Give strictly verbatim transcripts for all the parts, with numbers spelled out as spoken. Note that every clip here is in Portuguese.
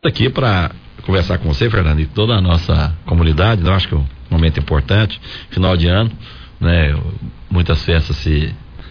aqui para conversar com você, Fernando, e toda a nossa comunidade. Eu acho que é um momento importante, final de ano, né? Muitas festas se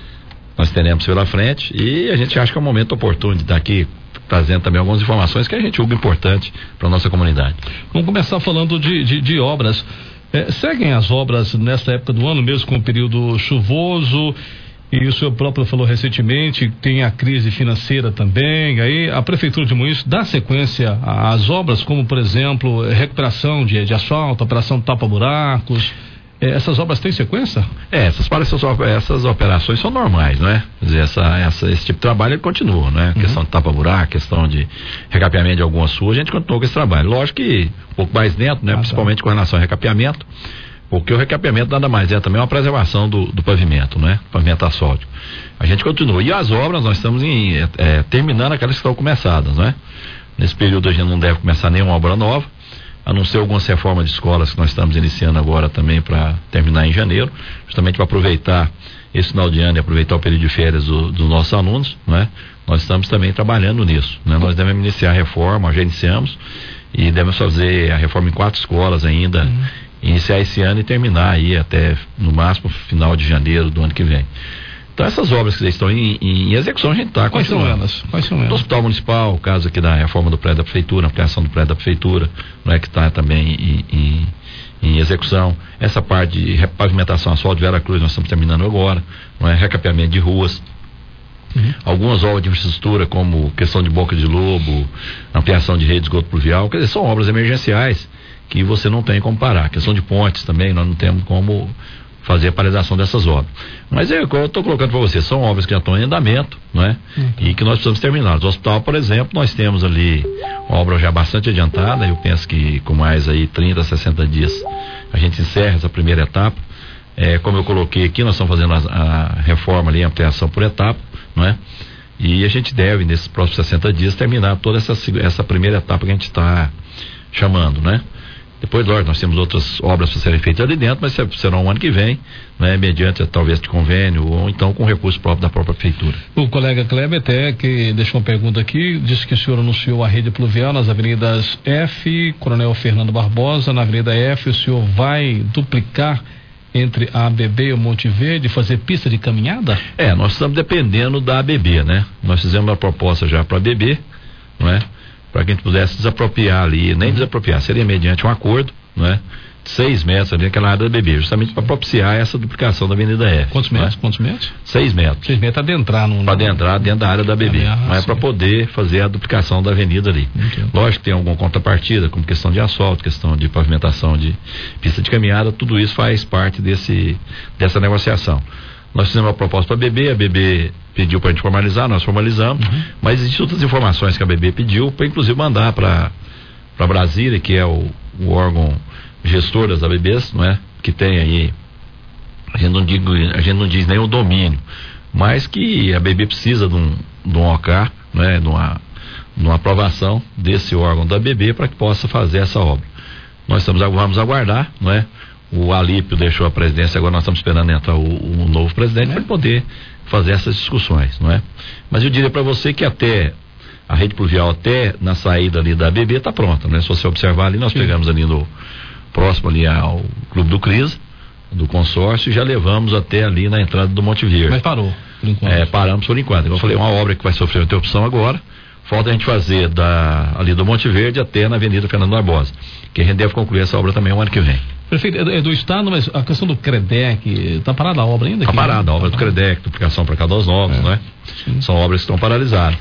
nós teremos pela frente e a gente acha que é um momento oportuno de estar aqui trazendo também algumas informações que a gente julga importante para a nossa comunidade. Vamos começar falando de, de, de obras. É, seguem as obras nesta época do ano, mesmo com o período chuvoso, e o senhor próprio falou recentemente, tem a crise financeira também. Aí a Prefeitura de Moinhos dá sequência às obras, como por exemplo, recuperação de, de asfalto, operação tapa-buracos. É, essas obras têm sequência? É, essas, essas, essas operações são normais, não é? Quer dizer, essa, essa, esse tipo de trabalho ele continua, né? Uhum. Questão de tapa-buraco, questão de recapeamento de algumas ruas, a gente continua com esse trabalho. Lógico que um pouco mais dentro, né? Ah, principalmente tá. Com relação ao recapeamento, porque o recapeamento nada mais é também uma preservação do, do pavimento, né? Pavimento asfáltico. A gente continua. E as obras, nós estamos em, é, terminando aquelas que estão começadas, né? Nesse período a gente não deve começar nenhuma obra nova, a não ser algumas reformas de escolas que nós estamos iniciando agora também para terminar em janeiro, justamente para aproveitar esse final de ano e aproveitar o período de férias do, dos nossos alunos, né? Nós estamos também trabalhando nisso, né? Nós devemos iniciar a reforma, já iniciamos, e devemos fazer a reforma em quatro escolas ainda, uhum. Iniciar esse ano e terminar aí até, no máximo, final de janeiro do ano que vem. Então essas obras que estão em, em execução a gente está Quais são elas? Quais são elas? Do Hospital Municipal, o caso aqui da reforma do prédio da Prefeitura, ampliação do prédio da Prefeitura, não é, que está também em, em, em execução. Essa parte de repavimentação asfalto de Vera Cruz nós estamos terminando agora, não é, recapeamento de ruas. Uhum. Algumas obras de infraestrutura, como questão de boca de lobo, ampliação de rede de esgoto pluvial, quer dizer, são obras emergenciais que você não tem como parar. Questão de pontes também, nós não temos como fazer a paralisação dessas obras. Mas é o que eu estou colocando para você, são obras que já estão em andamento, não é? Uhum. E que nós precisamos terminar. No hospital, por exemplo, nós temos ali uma obra já bastante adiantada, eu penso que com mais aí trinta, sessenta dias a gente encerra essa primeira etapa. É, como eu coloquei aqui, nós estamos fazendo a, a reforma ali, a ampliação por etapa, não é? E a gente deve, nesses próximos sessenta dias, terminar toda essa, essa primeira etapa que a gente está chamando, né? Depois, lógico, nós temos outras obras para serem feitas ali dentro, mas serão um ano que vem, né, mediante talvez de convênio ou então com recurso próprio da própria Prefeitura. O colega Kleber até que deixou uma pergunta aqui, disse que o senhor anunciou a rede pluvial nas avenidas F, Coronel Fernando Barbosa, na avenida F, o senhor vai duplicar entre a A B B e o Monte Verde, fazer pista de caminhada? É, nós estamos dependendo da A B B, né? Nós fizemos uma proposta já para a A B B, não é? Para que a gente pudesse desapropriar ali, nem desapropriar, seria mediante um acordo, né? Seis metros ali naquela área da B B, justamente para propiciar essa duplicação da Avenida F. Quantos metros? Né? Quantos metros? Seis metros. Seis metros para adentrar no... Para adentrar dentro da área da B B, ah, mas é para poder fazer a duplicação da avenida ali. Entendo. Lógico que tem alguma contrapartida, como questão de asfalto, questão de pavimentação de pista de caminhada, tudo isso faz parte desse, dessa negociação. Nós fizemos uma proposta para a B B, a B B pediu para a gente formalizar, nós formalizamos, uhum. Mas existem outras informações que a B B pediu para inclusive mandar para para Brasília, que é o, o órgão gestor das A B Bs, não é? Que tem aí, a gente não, digo, a gente não diz nem o domínio, mas que a B B precisa de um, de um O C, não é? De uma, de uma aprovação desse órgão da B B para que possa fazer essa obra. Nós estamos, vamos aguardar, não é? O Alípio deixou a presidência, agora nós estamos esperando entrar o, o novo presidente para poder fazer essas discussões, não é? Mas eu diria para você que até a rede pluvial, até na saída ali da B B está pronta, né? Se você observar ali, nós Sim. pegamos ali no próximo ali ao Clube do Cris, do consórcio, e já levamos até ali na entrada do Monte Verde. Mas parou, por enquanto. É, paramos por enquanto. Como eu falei, uma obra que vai sofrer interrupção agora. Falta a gente fazer da, ali do Monte Verde até na Avenida Fernando Barbosa, que a gente deve concluir essa obra também o ano que vem. Prefeito, é do Estado, mas a questão do CREDEC, está parada a obra ainda? Está parada, a obra tá do CREDEC, duplicação para Caldas Novas, é. Não é? Sim. São obras que estão paralisadas.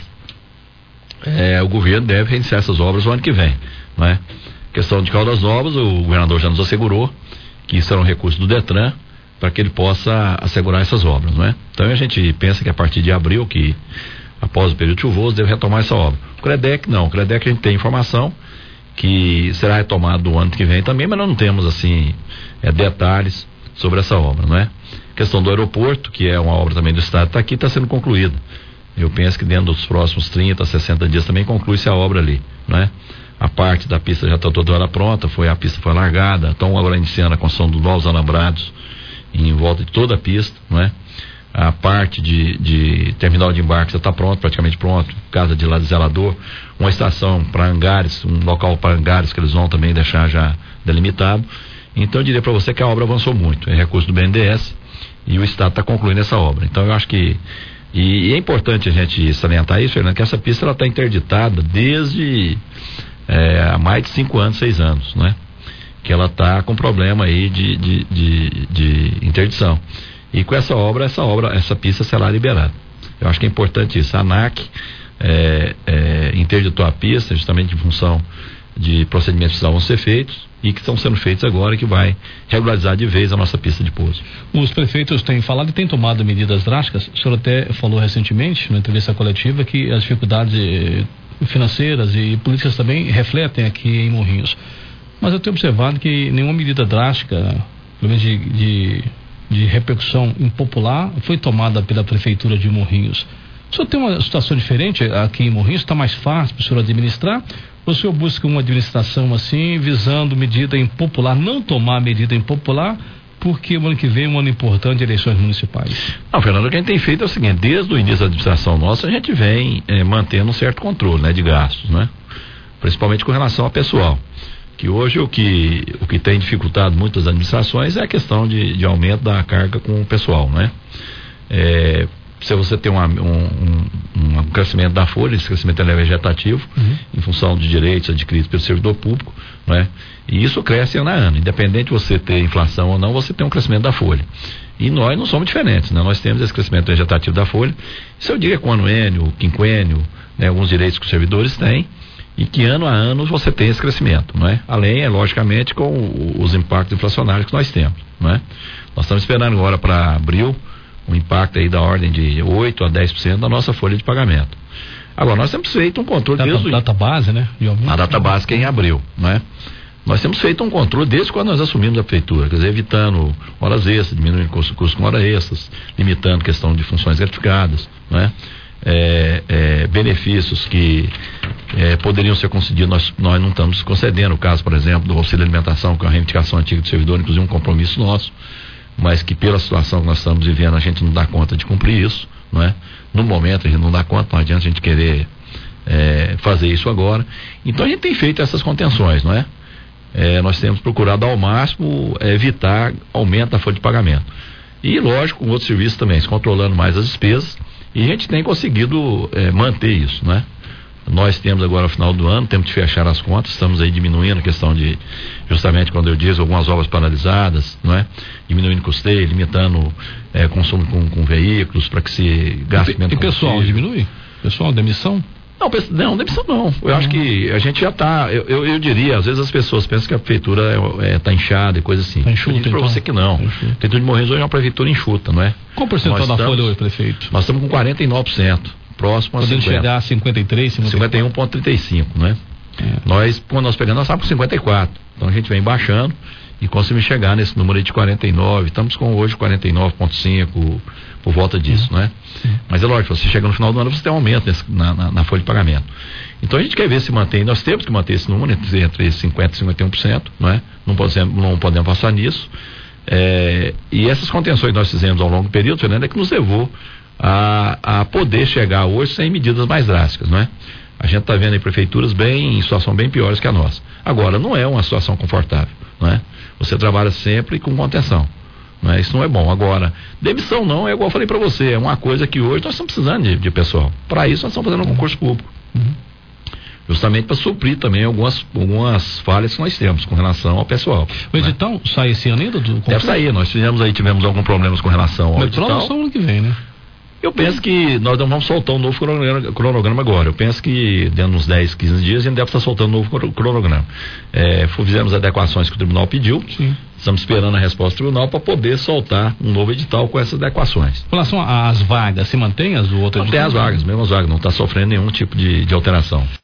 É, o governo deve reiniciar essas obras o ano que vem, não é? Questão de Caldas Novas, o governador já nos assegurou que isso será um recurso do Detran para que ele possa assegurar essas obras, não é? Então a gente pensa que a partir de abril, que após o período chuvoso, deve retomar essa obra. O CREDEC não, o CREDEC a gente tem informação que será retomado do ano que vem também, mas nós não temos assim é, detalhes sobre essa obra, não é? A questão do aeroporto, que é uma obra também do Estado, está aqui, está sendo concluída. Eu penso que dentro dos próximos trinta, sessenta dias também conclui-se a obra ali, não é? A parte da pista já está toda ela pronta, foi, a pista foi largada, então agora iniciando a construção dos novos alambrados em volta de toda a pista, não é? a parte de, de terminal de embarque já está pronto, praticamente pronto, casa de zelador, uma estação para hangares, um local para hangares que eles vão também deixar já delimitado. Então eu diria para você que a obra avançou muito, é recurso do B N D E S e o Estado está concluindo essa obra. Então eu acho que, e, e é importante a gente salientar isso, Fernando, que essa pista ela está interditada desde é, há mais de cinco anos, seis anos, né? Que ela está com problema aí de, de, de, de interdição. E com essa obra, essa obra, essa pista será liberada. Eu acho que é importante isso. A ANAC é, é, interditou a pista justamente em função de procedimentos que precisavam ser feitos e que estão sendo feitos agora, que vai regularizar de vez a nossa pista de pouso. Os prefeitos têm falado e têm tomado medidas drásticas. O senhor até falou recentemente, na entrevista coletiva, que as dificuldades financeiras e políticas também refletem aqui em Morrinhos. Mas eu tenho observado que nenhuma medida drástica, pelo menos de, de, de repercussão impopular, foi tomada pela Prefeitura de Morrinhos. O senhor tem uma situação diferente aqui em Morrinhos? Está mais fácil para o senhor administrar? Ou o senhor busca uma administração assim, visando medida impopular, não tomar medida impopular, porque o ano que vem é um ano importante de eleições municipais? Não, Fernando, o que a gente tem feito é o seguinte: desde o início da administração nossa, a gente vem eh, mantendo um certo controle, né, de gastos, né? Principalmente com relação ao pessoal. Que hoje o que, o que tem dificultado muitas administrações é a questão de, de aumento da carga com o pessoal, né? É, se você tem uma, um, um, um crescimento da folha, esse crescimento é vegetativo, uhum. em função de direitos adquiridos pelo servidor público, né? E isso cresce ano a ano, independente de você ter inflação ou não, você tem um crescimento da folha. E nós não somos diferentes, né? Nós temos esse crescimento vegetativo da folha. Isso eu diria com anuênio, quinquênio, né? Alguns direitos que os servidores têm, e que ano a ano você tem esse crescimento, não é? Além, é, logicamente, com o, os impactos inflacionários que nós temos, não é? Nós estamos esperando agora para abril um impacto aí da ordem de oito a dez por cento da nossa folha de pagamento. Agora, nós temos feito um controle data, desde... Data base, né? A data base que é em abril, não é? Nós temos feito um controle desde quando nós assumimos a prefeitura, quer dizer, evitando horas extras, diminuindo custos custo com horas extras, limitando questão de funções gratificadas, não é? É, é, benefícios que é, poderiam ser concedidos, nós, nós não estamos concedendo. O caso, por exemplo, do auxílio alimentação, que é uma reivindicação antiga do servidor, inclusive um compromisso nosso, mas que pela situação que nós estamos vivendo a gente não dá conta de cumprir isso, não é? No momento a gente não dá conta, não adianta a gente querer é, fazer isso agora. Então a gente tem feito essas contenções, não é? É, nós temos procurado ao máximo é, evitar aumento da folha de pagamento. E lógico, com outros serviços também, se controlando mais as despesas. E a gente tem conseguido é, manter isso, né? Nós temos agora, ao final do ano, temos de fechar as contas, estamos aí diminuindo a questão de, justamente quando eu disse, algumas obras paralisadas, não é? Diminuindo custeio, limitando é, consumo com, com veículos, para que se gaste menos. E pessoal diminui? Pessoal, demissão? Não, não, demissão não. Eu uhum. acho que a gente já está, eu, eu, eu diria, às vezes as pessoas pensam que a prefeitura está é, é, tá inchada e coisa assim. Está enxuta, então? Para você que não. Tá, a prefeitura de Morrinhos hoje é uma prefeitura enxuta, não é? Qual o percentual da folha hoje, prefeito? Nós estamos com quarenta e nove por cento, próximo a cinquenta por cento. Podendo chegar a cinquenta e três por cento, cinquenta e um vírgula trinta e cinco por cento, né? É. Nós, quando nós pegamos, nós estávamos com cinquenta e quatro por cento. Então a gente vem baixando e conseguimos chegar nesse número aí de quarenta e nove por cento. Estamos com hoje quarenta e nove vírgula cinco por cento, por volta disso, uhum. né? Sim. Mas é lógico, você chega no final do ano, você tem um aumento nesse, na, na, na folha de pagamento. Então a gente quer ver se mantém, nós temos que manter esse número entre, entre cinquenta por cento e cinquenta e um por cento, não é? Não podemos, não podemos passar nisso. É, e essas contenções que nós fizemos ao longo do período, Fernando, é que nos levou a, a poder chegar hoje sem medidas mais drásticas, não é? A gente está vendo aí prefeituras bem, em situação bem piores que a nossa. Agora, não é uma situação confortável, não é? Você trabalha sempre com contenção. Não é? Isso não é bom. Agora, demissão não, é igual eu falei para você, é uma coisa que hoje nós estamos precisando de, de pessoal. Para isso nós estamos fazendo um concurso público. Uhum. Justamente para suprir também algumas, algumas falhas que nós temos com relação ao pessoal. O edital, né? Sai esse ano ainda? Do Deve sair, nós fizemos aí, tivemos alguns problemas com relação ao edital. Mas só ano que vem, né? Eu penso que nós vamos soltar um novo cronograma, cronograma agora. Eu penso que dentro de uns dez, quinze dias a gente deve estar soltando um novo cronograma. É, fizemos adequações que o tribunal pediu. Sim. Estamos esperando a resposta do tribunal para poder soltar um novo edital com essas adequações. Com relação às vagas, se mantém as outras? Mantém as vagas, mesmo as vagas, não está sofrendo nenhum tipo de, de alteração.